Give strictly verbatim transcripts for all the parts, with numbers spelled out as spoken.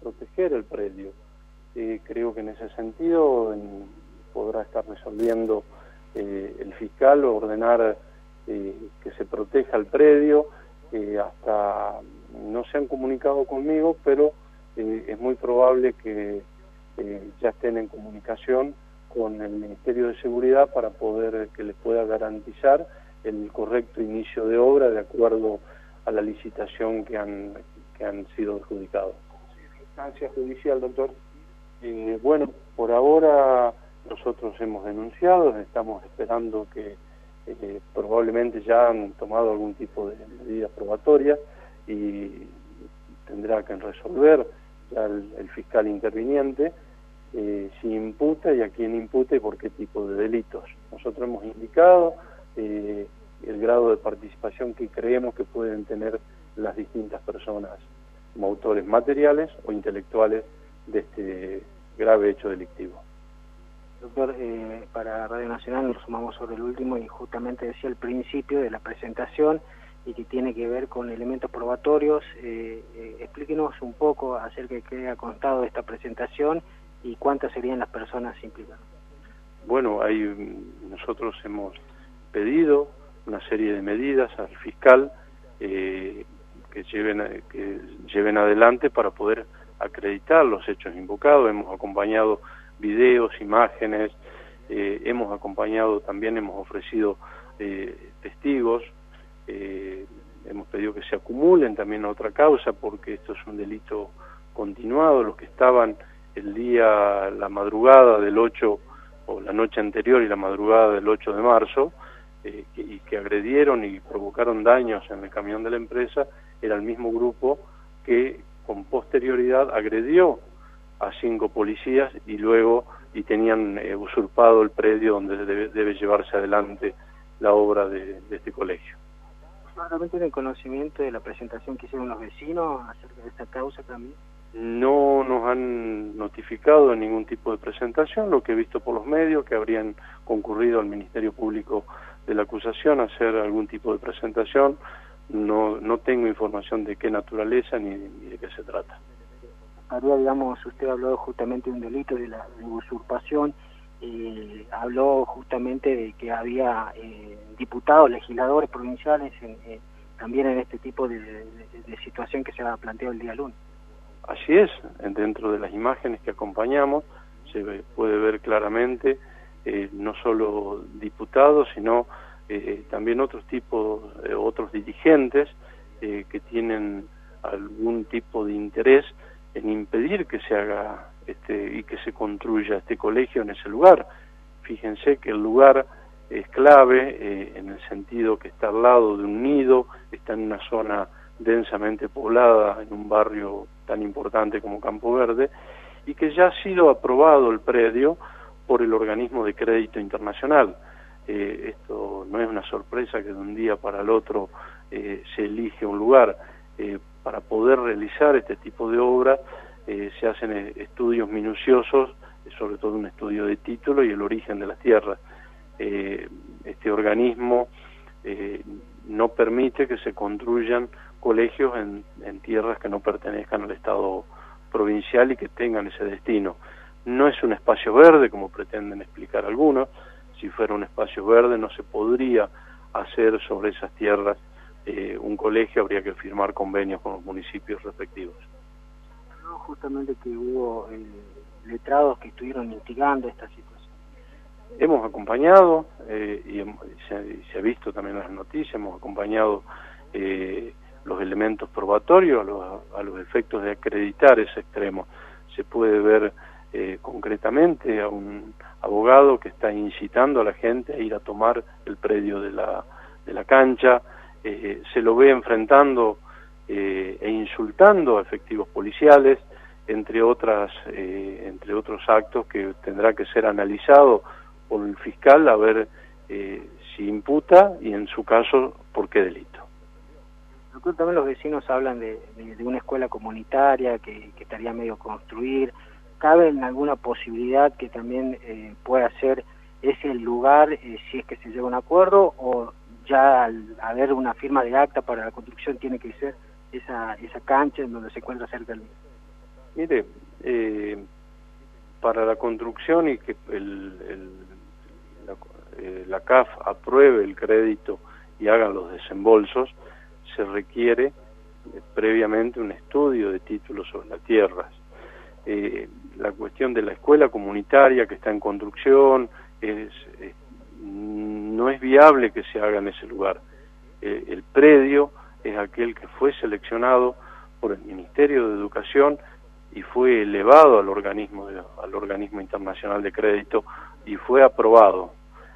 proteger el predio. Eh, creo que en ese sentido en, podrá estar resolviendo eh, el fiscal o ordenar eh, que se proteja el predio. Eh, hasta no se han comunicado conmigo, pero eh, es muy probable que eh, ya estén en comunicación con el Ministerio de Seguridad para poder que les pueda garantizar el correcto inicio de obra de acuerdo a la licitación que han, que han sido adjudicados. ¿Instancia judicial, doctor? Eh, bueno, por ahora nosotros hemos denunciado, estamos esperando que eh, probablemente ya han tomado algún tipo de medida probatoria y tendrá que resolver ya el, el fiscal interviniente eh, si imputa y a quién imputa y por qué tipo de delitos. Nosotros hemos indicado eh, el grado de participación que creemos que pueden tener las distintas personas como autores materiales o intelectuales de este grave hecho delictivo. Doctor, eh, para Radio Nacional nos sumamos sobre el último y justamente decía el principio de la presentación y que tiene que ver con elementos probatorios. Eh, eh, explíquenos un poco acerca de qué ha constado esta presentación y cuántas serían las personas implicadas. Bueno, hay, nosotros hemos pedido una serie de medidas al fiscal eh, que lleven, que lleven adelante para poder acreditar los hechos invocados. Hemos acompañado videos, imágenes, eh, hemos acompañado también, hemos ofrecido eh, testigos, eh, hemos pedido que se acumulen también a otra causa porque esto es un delito continuado. Los que estaban el día, la madrugada del ocho o la noche anterior y la madrugada del ocho de marzo eh, que, y que agredieron y provocaron daños en el camión de la empresa, era el mismo grupo que con posterioridad agredió a cinco policías y luego y tenían eh, usurpado el predio donde debe, debe llevarse adelante la obra de, de este colegio. ¿Realmente tienen conocimiento de la presentación que hicieron los vecinos acerca de esta causa también? No nos han notificado de ningún tipo de presentación, lo que he visto por los medios, que habrían concurrido al Ministerio Público de la acusación a hacer algún tipo de presentación. No, no tengo información de qué naturaleza ni, ni de qué se trata. María, digamos, usted habló justamente de un delito de la de usurpación, eh, habló justamente de que había eh, diputados, legisladores provinciales en, eh, también en este tipo de, de, de situación que se ha planteado el día lunes. Así es, dentro de las imágenes que acompañamos se ve, puede ver claramente eh, no solo diputados, sino eh, también otros tipos, eh, otros dirigentes eh, que tienen algún tipo de interés en impedir que se haga este y que se construya este colegio en ese lugar. Fíjense que el lugar es clave eh, en el sentido que está al lado de un nido, está en una zona densamente poblada, en un barrio tan importante como Campo Verde, y que ya ha sido aprobado el predio por el organismo de crédito internacional. Eh, esto no es una sorpresa que de un día para el otro eh, se elige un lugar. Eh, para poder realizar este tipo de obras eh, se hacen estudios minuciosos, sobre todo un estudio de título y el origen de las tierras. Eh, este organismo eh, no permite que se construyan colegios en, en tierras que no pertenezcan al Estado provincial y que tengan ese destino. No es un espacio verde, como pretenden explicar algunos. Si fuera un espacio verde no se podría hacer sobre esas tierras eh, un colegio, habría que firmar convenios con los municipios respectivos. No, justamente que hubo eh, letrados que estuvieron mitigando esta situación. Hemos acompañado, eh, y, hemos, y, se, y se ha visto también en las noticias, hemos acompañado eh, los elementos probatorios a los, a los efectos de acreditar ese extremo. Se puede ver eh, concretamente a un abogado que está incitando a la gente a ir a tomar el predio de la, de la cancha, eh, se lo ve enfrentando eh, e insultando a efectivos policiales, entre otras eh, entre otros actos que tendrá que ser analizado por el fiscal a ver eh, si imputa y en su caso por qué delito. Doctor, también los vecinos hablan de, de, de una escuela comunitaria que, que estaría medio construir. ¿Cabe en alguna posibilidad que también eh, pueda ser ese el lugar eh, si es que se llega a un acuerdo, o ya al haber una firma de acta para la construcción tiene que ser esa esa cancha en donde se encuentra cerca del mismo? Mire, eh, para la construcción y que el, el, la, eh, la C A F apruebe el crédito y hagan los desembolsos, se requiere eh, previamente un estudio de títulos sobre las tierras. Eh, la cuestión de la escuela comunitaria que está en construcción, es, es, no es viable que se haga en ese lugar. Eh, el predio es aquel que fue seleccionado por el Ministerio de Educación y fue elevado al organismo de, al organismo internacional de crédito y fue aprobado.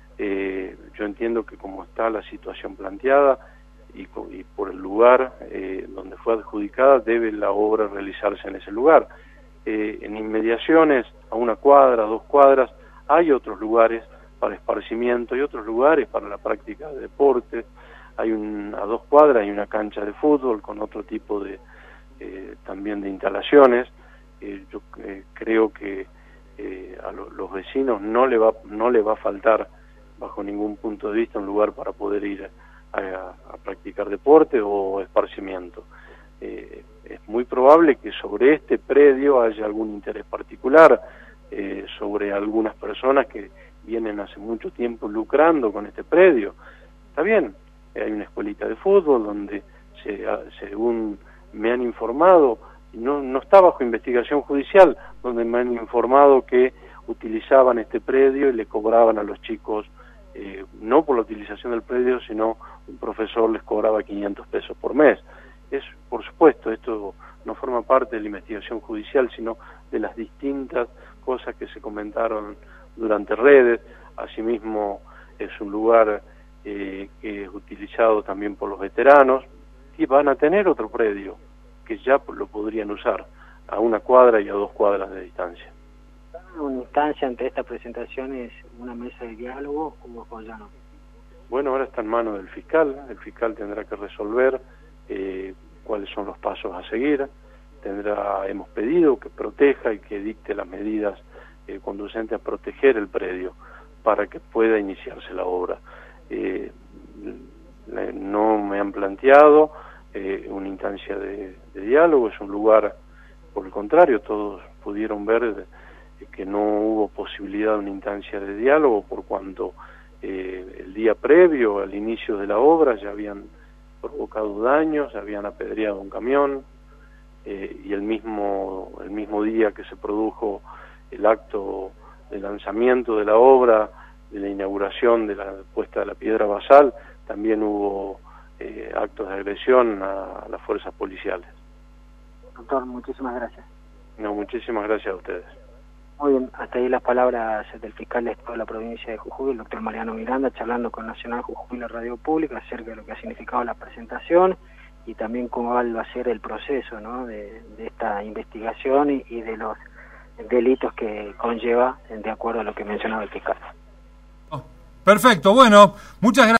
Eh, yo entiendo que como está la situación planteada y, y por el lugar eh, donde fue adjudicada, debe la obra realizarse en ese lugar. Eh, en inmediaciones, a una cuadra, dos cuadras, hay otros lugares para esparcimiento y otros lugares para la práctica de deportes. Hay un, a dos cuadras hay una cancha de fútbol con otro tipo de eh, también de instalaciones. Eh, yo eh, creo que eh, a lo, los vecinos no le va no le va a faltar bajo ningún punto de vista un lugar para poder ir a, a, a practicar deporte o esparcimiento. Eh, es muy probable que sobre este predio haya algún interés particular, eh, sobre algunas personas que vienen hace mucho tiempo lucrando con este predio. Está bien, hay una escuelita de fútbol donde, se, según me han informado, no, no está bajo investigación judicial, donde me han informado que utilizaban este predio y le cobraban a los chicos, eh, no por la utilización del predio, sino un profesor les cobraba quinientos pesos por mes. Es, por supuesto, esto no forma parte de la investigación judicial, sino de las distintas cosas que se comentaron durante redes. Asimismo, es un lugar eh, que es utilizado también por los veteranos, y van a tener otro predio que ya lo podrían usar a una cuadra y a dos cuadras de distancia. ¿Una instancia ante esta presentación es una mesa de diálogo o ya no? Bueno, ahora está en manos del fiscal. El fiscal tendrá que resolver eh, cuáles son los pasos a seguir. Tendrá, hemos pedido que proteja y que dicte las medidas eh, conducentes a proteger el predio para que pueda iniciarse la obra. Eh, no me han planteado eh, una instancia de, de diálogo, es un lugar, por el contrario, todos pudieron ver eh, que no hubo posibilidad de una instancia de diálogo por cuanto eh, el día previo al inicio de la obra ya habían provocado daños, habían apedreado un camión eh, y el mismo, el mismo día que se produjo el acto de lanzamiento de la obra, de la inauguración de la puesta de la piedra basal, también hubo eh, actos de agresión a, a las fuerzas policiales. Doctor, muchísimas gracias. No, muchísimas gracias a ustedes. Muy bien, hasta ahí las palabras del fiscal de Estado de la provincia de Jujuy, el doctor Mariano Miranda, charlando con Nacional Jujuy, la radio pública, acerca de lo que ha significado la presentación y también cómo va a ser el proceso, ¿no?, de, de esta investigación y, y de los delitos que conlleva, de acuerdo a lo que mencionaba el fiscal. Perfecto, bueno, muchas gracias.